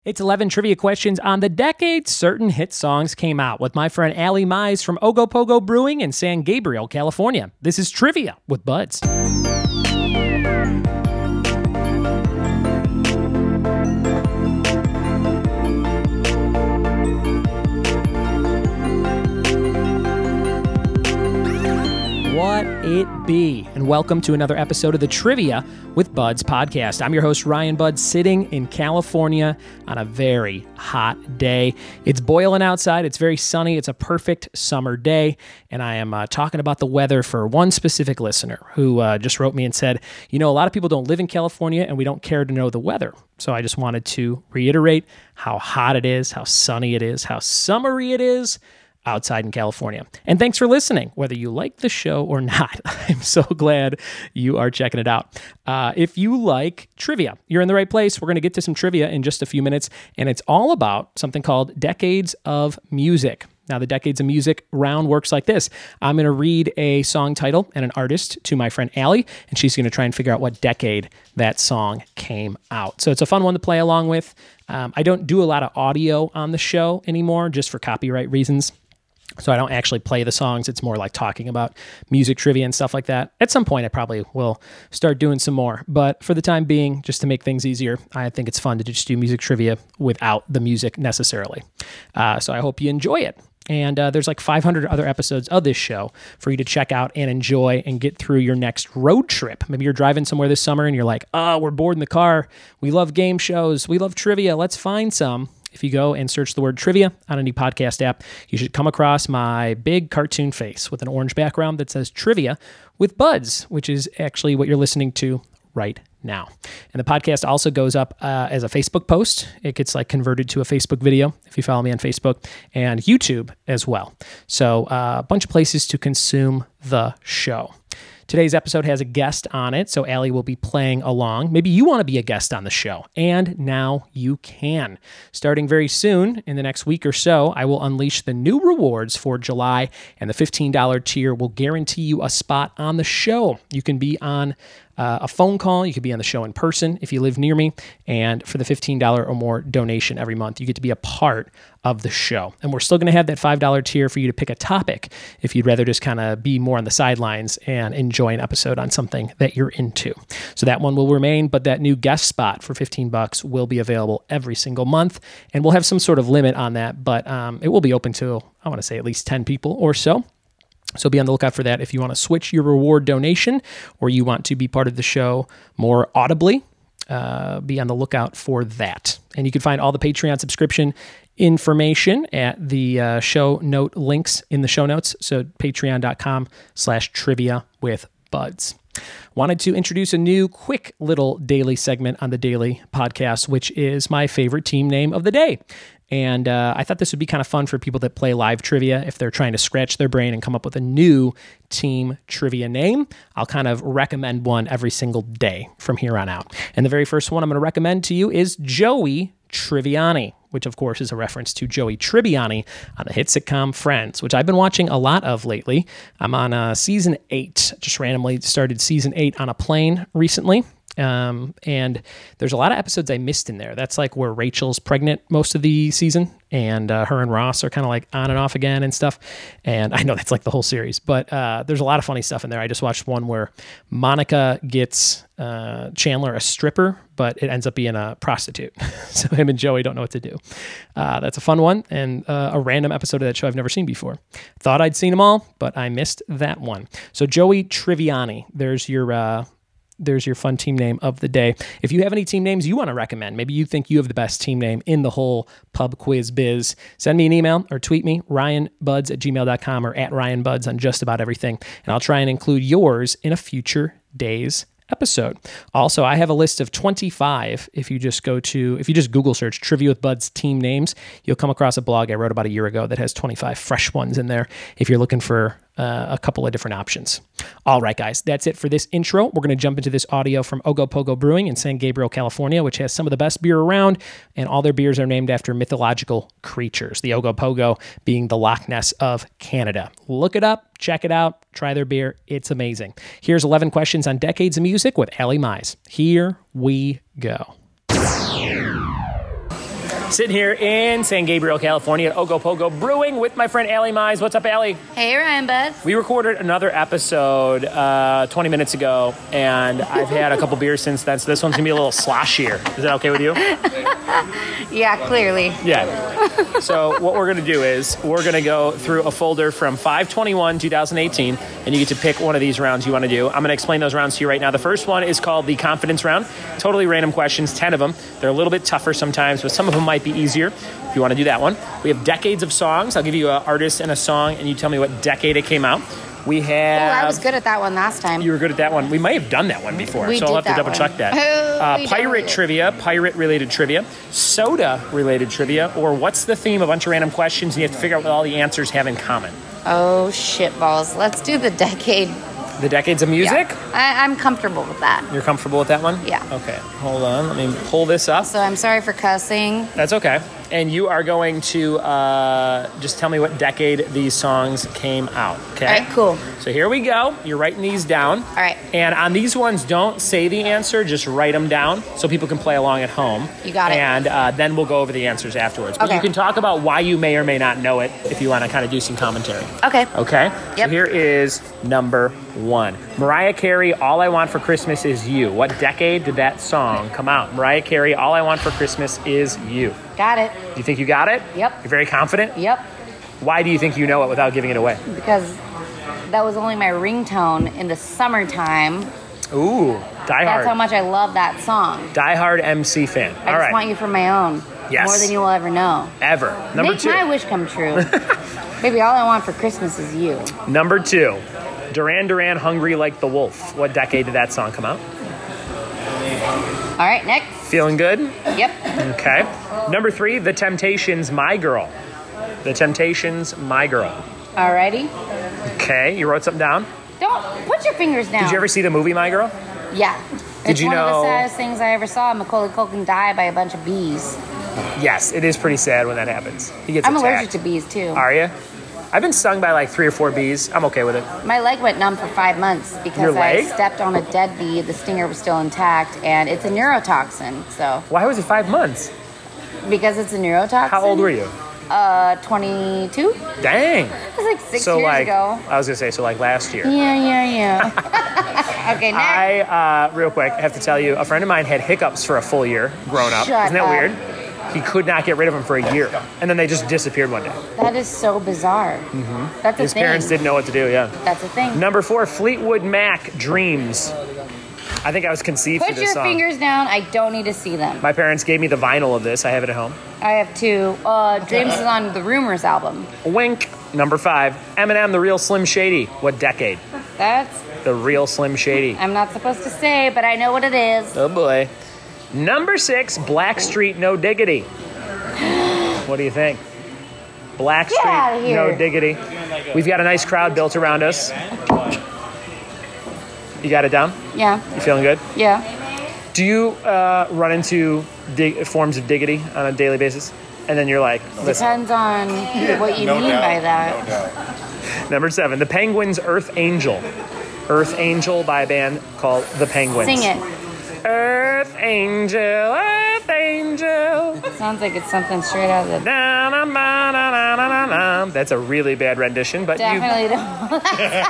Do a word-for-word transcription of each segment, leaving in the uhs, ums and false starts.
It's eleven trivia questions on the decades certain hit songs came out with my friend Allie Mize from Ogopogo Brewing in San Gabriel, California. This is Trivia with Buds. What it be? And welcome to another episode of the Trivia with Buds podcast. I'm your host, Ryan Buds, sitting in California on a very hot day. It's boiling outside. It's very sunny. It's a perfect summer day. And I am uh, talking about the weather for one specific listener who uh, just wrote me and said, you know, a lot of people don't live in California and we don't care to know the weather. So I just wanted to reiterate how hot it is, how sunny it is, how summery it is outside in California. And thanks for listening, whether you like the show or not. I'm so glad you are checking it out. Uh, if you like trivia, you're in the right place. We're going to get to some trivia in just a few minutes, and it's all about something called Decades of Music. Now, the Decades of Music round works like this. I'm going to read a song title and an artist to my friend Allie, and she's going to try and figure out what decade that song came out. So it's a fun one to play along with. Um, I don't do a lot of audio on the show anymore, just for copyright reasons. So I don't actually play the songs. It's more like talking about music trivia and stuff like that. At some point, I probably will start doing some more. But for the time being, just to make things easier, I think it's fun to just do music trivia without the music necessarily. Uh, so I hope you enjoy it. And uh, there's like five hundred other episodes of this show for you to check out and enjoy and get through your next road trip. Maybe you're driving somewhere this summer and you're like, oh, we're bored in the car. We love game shows. We love trivia. Let's find some. If you go and search the word trivia on any podcast app, you should come across my big cartoon face with an orange background that says Trivia with Buds, which is actually what you're listening to right now. And the podcast also goes up uh, as a Facebook post. It gets like converted to a Facebook video if you follow me on Facebook, and YouTube as well. So uh, a bunch of places to consume the show. Today's episode has a guest on it, so Allie will be playing along. Maybe you want to be a guest on the show, and now you can. Starting very soon, in the next week or so, I will unleash the new rewards for July, and the fifteen dollars tier will guarantee you a spot on the show. You can be on Uh, a phone call. You could be on the show in person if you live near me. And for the fifteen dollars or more donation every month, you get to be a part of the show. And we're still going to have that five dollars tier for you to pick a topic if you'd rather just kind of be more on the sidelines and enjoy an episode on something that you're into. So that one will remain, but that new guest spot for fifteen bucks will be available every single month. And we'll have some sort of limit on that, but um, it will be open to, I want to say, at least ten people or so. So be on the lookout for that if you want to switch your reward donation or you want to be part of the show more audibly. Uh, be on the lookout for that. And you can find all the Patreon subscription information at the uh, show note links in the show notes. So patreon.com slash trivia with buds. Wanted to introduce a new quick little daily segment on the daily podcast, which is my favorite team name of the day. And uh, I thought this would be kind of fun for people that play live trivia if they're trying to scratch their brain and come up with a new team trivia name. I'll kind of recommend one every single day from here on out. And the very first one I'm going to recommend to you is Joey Tribbiani, which of course is a reference to Joey Tribbiani on the hit sitcom Friends, which I've been watching a lot of lately. I'm on uh, season eight, just randomly started season eight on a plane recently. Um, and there's a lot of episodes I missed in there. That's like where Rachel's pregnant most of the season, and uh, her and Ross are kind of like on and off again and stuff. And I know that's like the whole series, but uh, there's a lot of funny stuff in there. I just watched one where Monica gets uh, Chandler a stripper, but it ends up being a prostitute. So him and Joey don't know what to do. Uh, that's a fun one, and uh, a random episode of that show I've never seen before. Thought I'd seen them all, but I missed that one. So Joey Tribbiani, there's your... Uh, There's your fun team name of the day. If you have any team names you want to recommend, maybe you think you have the best team name in the whole pub quiz biz, send me an email or tweet me, ryanbuds at gmail dot com or at ryanbuds on just about everything. And I'll try and include yours in a future day's episode. Also, I have a list of twenty-five. If you just go to, if you just Google search Trivia with Buds team names, you'll come across a blog I wrote about a year ago that has twenty-five fresh ones in there if you're looking for uh, a couple of different options. All right, guys, that's it for this intro. We're going to jump into this audio from Ogopogo Brewing in San Gabriel, California, which has some of the best beer around, and all their beers are named after mythological creatures, the Ogopogo being the Loch Ness of Canada. Look it up, check it out, try their beer. It's amazing. Here's eleven questions on decades of music with Allie Mize. Here we go. Sitting here in San Gabriel, California at Ogopogo Brewing with my friend Allie Mize. What's up, Allie? Hey, Ryan Bud. We recorded another episode uh, twenty minutes ago, and I've had a couple beers since then, so this one's going to be a little sloshier. Is that okay with you? Yeah, clearly. Yeah. So what we're going to do is we're going to go through a folder from five twenty-one twenty eighteen, and you get to pick one of these rounds you want to do. I'm going to explain those rounds to you right now. The first one is called the confidence round. Totally random questions, ten of them. They're a little bit tougher sometimes, but some of them might be easier if you want to do that one. We have decades of songs. I'll give you an artist and a song, and you tell me what decade it came out. We have... Oh, I was good at that one last time. You were good at that one. We may have done that one before, we so I'll have to double one. check that. Oh, uh, pirate trivia, pirate-related trivia, soda-related trivia, or what's the theme? A bunch of random questions, and you have to figure out what all the answers have in common. Oh, shit balls. Let's do the decade. The decades of music? Yeah. I, I'm comfortable with that. You're comfortable with that one? Yeah. Okay, hold on. Let me pull this up. So I'm sorry for cussing. That's okay. And you are going to uh, just tell me what decade these songs came out, okay? All right, cool. So here we go. You're writing these down. All right. And on these ones, don't say the answer. Just write them down so people can play along at home. You got it. And uh, then we'll go over the answers afterwards. But okay. You can talk about why you may or may not know it if you want to kind of do some commentary. Okay. Okay? Yep. So here is number one. Mariah Carey, All I Want for Christmas Is You. What decade did that song come out? Mariah Carey, All I Want for Christmas Is You. Got it. Do you think you got it? Yep. You're very confident? Yep. Why do you think you know it without giving it away? Because that was only my ringtone in the summertime. Ooh, Die Hard. That's how much I love that song. Die Hard M C fan. I All just right. want you for my own. Yes. More than you will ever know. Ever. Number Make two. my wish come true. Baby, all I want for Christmas is you. Number two. Duran Duran, Hungry Like the Wolf. What decade did that song come out? All right, next. Feeling good? Yep. Okay. Number three, The Temptations, My Girl. The Temptations, My Girl. Alrighty. Okay, you wrote something down? Don't put your fingers down. Did you ever see the movie My Girl? Yeah. Did it's you one know- of the saddest things I ever saw. Macaulay Culkin die by a bunch of bees. Yes, it is pretty sad when that happens. He gets I'm attacked. allergic to bees too. Are you? I've been stung by like three or four bees. I'm okay with it. My leg went numb for five months Your because I leg? stepped on a dead bee. The stinger was still intact, and it's a neurotoxin. So Why was it five months? because it's a neurotoxin. How old were you? Uh, twenty-two. Dang. It was like six So years like, ago. I was gonna say, so like last year. Yeah, yeah, yeah. Okay, next. I, uh, real quick, have to tell you, a friend of mine had hiccups for a full year growing up. Shut Isn't that up. weird? He could not get rid of them for a year. And then they just disappeared one day. That is so bizarre. Mm-hmm. That's a His thing. parents didn't know what to do, yeah. That's a thing. Number four, Fleetwood Mac, Dreams. I think I was conceived Put for this your song. fingers down. I don't need to see them. My parents gave me the vinyl of this. I have it at home. I have two. Uh, Dreams is on the Rumors album. Wink. Number five, Eminem, The Real Slim Shady. What decade? That's, The Real Slim Shady. I'm not supposed to say, but I know what it is. Oh boy. Number six, Blackstreet, No Diggity. What do you think? Get outta Blackstreet, here. No Diggity. We've got a nice crowd built around us. You got it down? Yeah, You feeling good? yeah. Do you uh, run into dig- forms of diggity on a daily basis? And then you're like, listen. Depends on what you No mean doubt. by that. No doubt. Number seven, The Penguins, Earth Angel. Earth Angel by a band called The Penguins. Sing it. Earth Angel, Earth Angel. Sounds like it's something straight out of the... Na, na, na, na, na, na, na. That's a really bad rendition, but Definitely don't.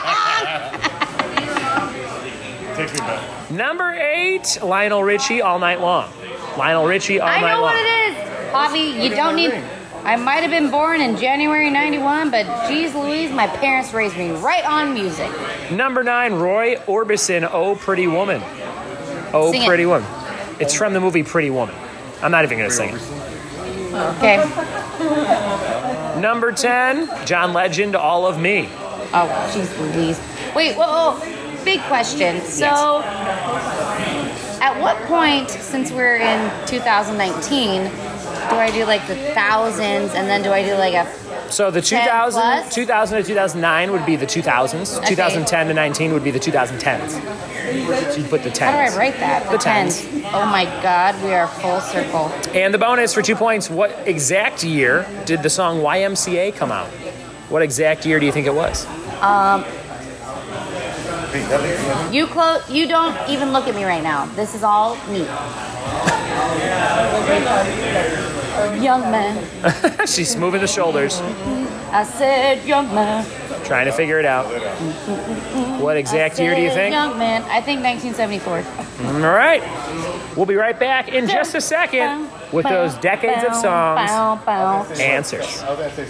Takes me back. you. Number eight, Lionel Richie, All Night Long. Lionel Richie, All I Night know Long. what it is. Bobby, you don't need... I might have been born in January ninety-one, but geez Louise, my parents raised me right on music. Number nine, Roy Orbison, Oh Pretty Woman. Oh Sing it. Pretty Woman. It's from the movie Pretty Woman. I'm not even going to sing it. Okay. Number ten, John Legend, All of Me. Oh, jeez Louise. Wait, whoa, whoa. Big question. So, at what point, since we're in two thousand nineteen, do I do like the thousands, and then do I do like a... So the two ten thousand, plus? two thousand to two thousand nine would be the two thousands. Okay. twenty ten to nineteen would be the twenty tens. So you put the tens. How do I write that? The tens. Oh my God, we are full circle. And the bonus for two points, what exact year did the song Y M C A come out? What exact year do you think it was? Um, you close. You don't even look at me right now. This is all me. Young man. She's moving the shoulders, I said young man. trying to figure it out. What exact year do you Said think? Young man. I think nineteen seventy-four. All right. We'll be right back in just a second with those decades of songs. Bow, bow. Answers.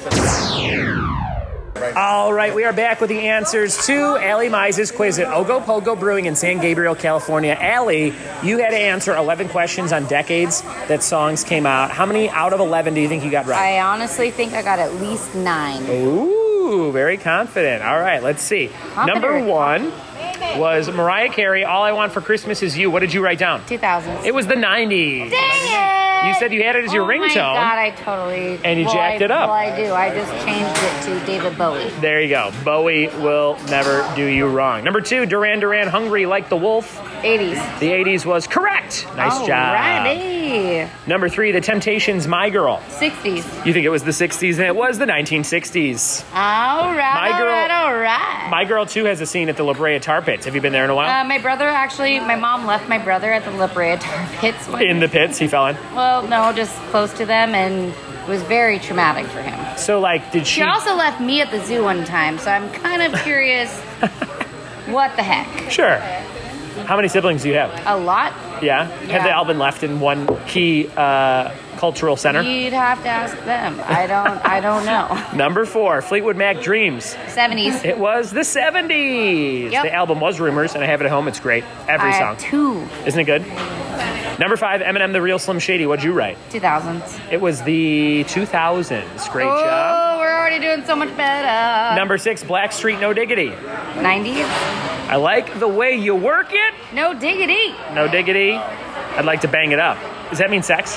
All right, we are back with the answers to Allie Mize's quiz at Ogopogo Brewing in San Gabriel, California. Allie, you had to answer eleven questions on decades that songs came out. How many out of eleven do you think you got right? I honestly think I got at least nine. Ooh, very confident. All right, let's see. Confident. Number one was Mariah Carey, All I Want for Christmas Is You. What did you write down? two thousands. It was the nineties. Dang it! You said you had it as your oh ringtone. Oh my God, I totally... And you well, jacked I, it up. Well, I do. I just changed it to David Bowie. There you go. Bowie will never do you wrong. Number two, Duran Duran, Hungry Like the Wolf. eighties. The eighties was correct. Nice job. Alrighty. Number three, The Temptations, My Girl. sixties. You think it was the sixties, and it was the nineteen sixties. All right, My all Girl- right, all right. My Girl, too, has a scene at the La Brea Tar Pits. Have you been there in a while? Uh, my brother actually, my mom left my brother at the La Brea Tar Pits. One in the pits, he fell in. Well, no, just close to them, and it was very traumatic for him. So, like, did she... She also left me at the zoo one time, so I'm kind of curious what the heck. Sure. How many siblings do you have? A lot? Yeah? Have Yeah. they all been left in one key uh, cultural center? You'd have to ask them. I don't I don't know. Number four, Fleetwood Mac, Dreams. seventies. It was the seventies. Yep. The album was Rumors, and I have it at home. It's great. Every I song. have two. Isn't it good? Number five, Eminem, The Real Slim Shady. What'd you write? two thousands. It was the two thousands. Great oh, job. we're already doing so much better. Number six, Blackstreet, No Diggity. nineties. I like the way you work it. No diggity. No diggity. I'd like to bang it up. Does that mean sex?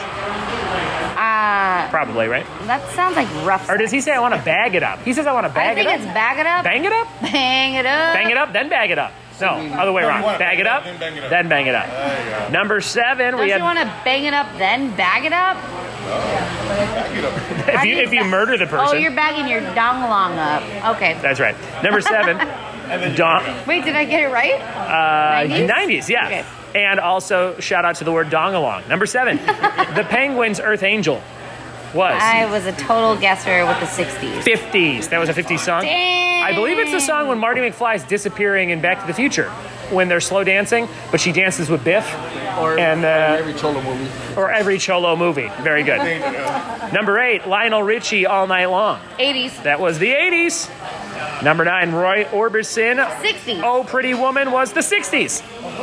Uh, Probably, right? that sounds like rough. Or does he say I want to bag it up? He says I want to I bag think it up. it's bag it up. Bang it up? Bang it up. Bang it up, then bag it up. No, other way around. what? Bag it up, Then bang it up. then bang it up. There you go. Number seven, Don't we you had. want to bang it up then bag it up? Back it up. If How you do you if you ba- murder the person, Oh, you're bagging your dong long up. Okay. that's right. Number seven, Don, Wait, did I get it right? uh, nineties? nineties, yeah. Okay. And also shout out to the word dong along. Number seven, the Penguins' Earth Angel was I was a total guesser with the sixties. fifties. That was a fifties song. Dang. I believe it's the song when Marty McFly is disappearing in Back to the Future when they're slow dancing, but she dances with Biff. Or And, uh, every Cholo movie. Or every Cholo movie. Very good. Number eight, Lionel Richie, All Night Long. eighties. That was the eighties. Number nine, Roy Orbison, sixties. Oh Pretty Woman was the sixties.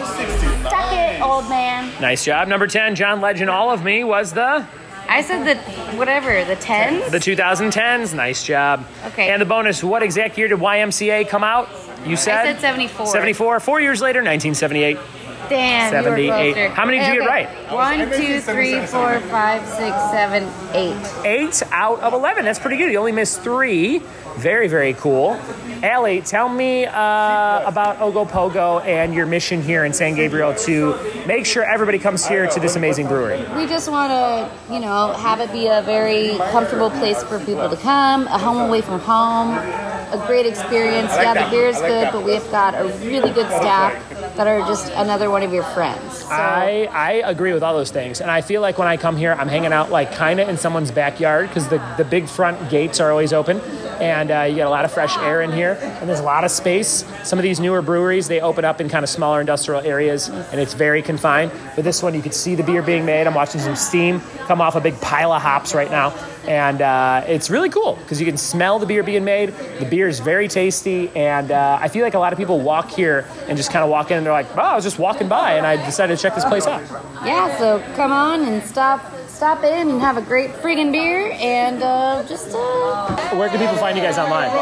Suck it, old man. Nice job. Number ten, John Legend, All of Me was the I said the, whatever, the tens? the twenty tens. Nice job. Okay. And the bonus, what exact year did Y M C A come out? You said? I said seventy-four. seventy-four. Four years later, nineteen seventy-eight. Damn, seventy-eight. you were closer. How many did you get right? One, two, three, four, five, six, seven, eight. Eight out of eleven. That's pretty good. You only missed three. Very, very cool. Allie, tell me uh, about Ogopogo and your mission here in San Gabriel to make sure everybody comes here to this amazing brewery. We just want to, you know, have it be a very comfortable place for people to come, a home away from home, a great experience. Yeah, the beer is good, but we've got a really good staff that are just another one of your friends. So, I, I agree with all those things. And I feel like when I come here, I'm hanging out like kind of in someone's backyard because the, the big front gates are always open. And uh, you get a lot of fresh air in here. And there's a lot of space. Some of these newer breweries, they open up in kind of smaller industrial areas. And it's very confined. But this one, you can see the beer being made. I'm watching some steam come off a big pile of hops right now. And uh, it's really cool because you can smell the beer being made. The beer is very tasty. And uh, I feel like a lot of people walk here and just kind of walk in and they're like, oh, I was just walking by and I decided to check this place out. yeah, so come on and stop stop in and have a great friggin' beer and uh, just, uh, Where can people find you guys online?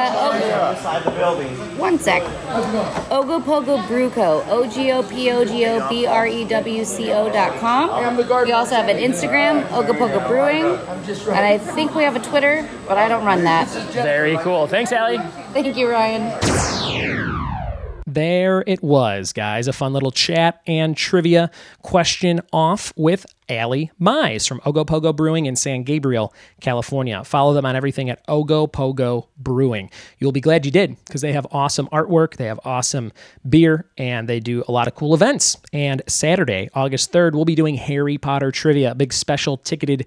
uh oh, one sec. Ogopogo Brew Co. O G O P O G O B R E W C O dot com. We also have an Instagram, Ogopogo Brewing. And I think we have a Twitter, but I don't run that. Very cool. Thanks, Allie. Thank you, Ryan. There it was, guys. A fun little chat and trivia question off with Allie Mize from Ogopogo Brewing in San Gabriel, California. Follow them on everything at Ogopogo Brewing. You'll be glad you did because they have awesome artwork, they have awesome beer, and they do a lot of cool events. And Saturday, August third, we'll be doing Harry Potter trivia, a big special ticketed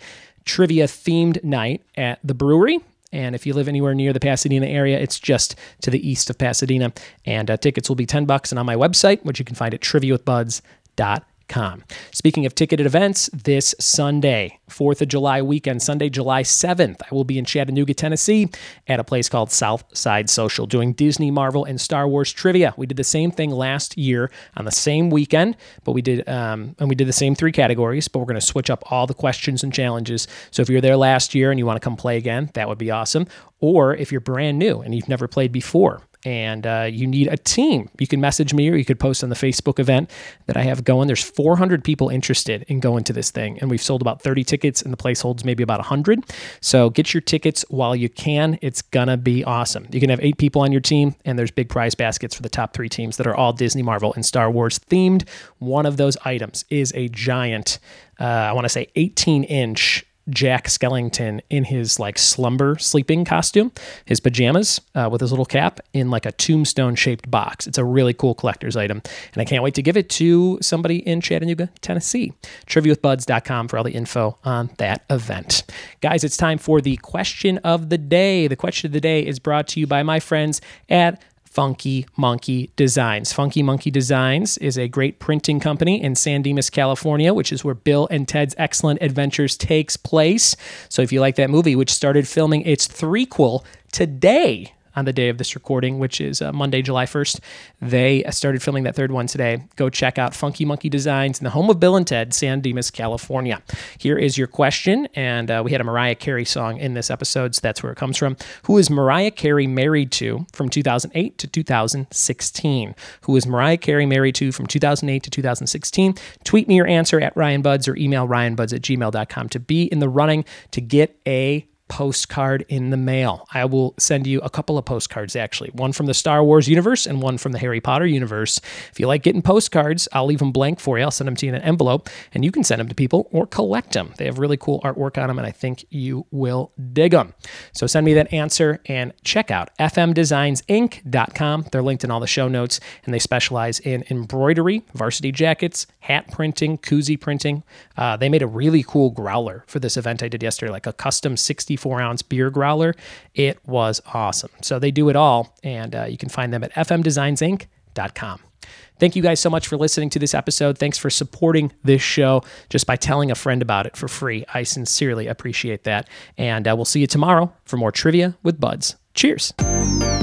trivia-themed night at the brewery. And if you live anywhere near the Pasadena area, it's just to the east of Pasadena. And uh, tickets will be ten bucks and on my website, which you can find at trivia with buds dot com. Speaking of ticketed events, this Sunday, fourth of July weekend, Sunday, July seventh, I will be in Chattanooga, Tennessee at a place called Southside Social doing Disney, Marvel, and Star Wars trivia. We did the same thing last year on the same weekend, but we did um, and we did the same three categories, but we're going to switch up all the questions and challenges. So if you were there last year and you want to come play again, that would be awesome. Or if you're brand new and you've never played before, and uh, you need a team, you can message me or you could post on the Facebook event that I have going. There's four hundred people interested in going to this thing, and we've sold about thirty tickets, and the place holds maybe about one hundred. So get your tickets while you can. It's going to be awesome. You can have eight people on your team, and there's big prize baskets for the top three teams that are all Disney, Marvel, and Star Wars themed. One of those items is a giant, uh, I want to say eighteen-inch Jack Skellington in his like slumber sleeping costume, his pajamas uh, with his little cap in like a tombstone shaped box. It's a really cool collector's item, and I can't wait to give it to somebody in Chattanooga, Tennessee. trivia with buds dot com for all the info on that event. Guys, it's time for the question of the day. The question of the day is brought to you by my friends at Funky Monkey Designs. Funky Monkey Designs is a great printing company in San Dimas, California, which is where Bill and Ted's Excellent Adventures takes place. So if you like that movie, which started filming its threequel today, on the day of this recording, which is uh, Monday, July first. They started filming that third one today. Go check out Funky Monkey Designs in the home of Bill and Ted, San Dimas, California. Here is your question, and uh, we had a Mariah Carey song in this episode, so that's where it comes from. Who is Mariah Carey married to from two thousand eight to two thousand sixteen? Who is Mariah Carey married to from two thousand eight to two thousand sixteen? Tweet me your answer at Ryan Buds or email ryan buds at gmail dot com to be in the running to get a postcard in the mail. I will send you a couple of postcards, actually. One from the Star Wars universe and one from the Harry Potter universe. If you like getting postcards, I'll leave them blank for you. I'll send them to you in an envelope, and you can send them to people or collect them. They have really cool artwork on them, and I think you will dig them. So send me that answer and check out f m designs inc dot com. They're linked in all the show notes, and they specialize in embroidery, varsity jackets, hat printing, koozie printing. Uh, they made a really cool growler for this event I did yesterday, like a custom sixty-four ounce beer growler. It was awesome. So they do it all, and uh, you can find them at f m designs inc dot com. Thank you guys so much for listening to this episode. Thanks for supporting this show just by telling a friend about it for free. I sincerely appreciate that. And uh, we'll see you tomorrow for more Trivia with Buds. Cheers.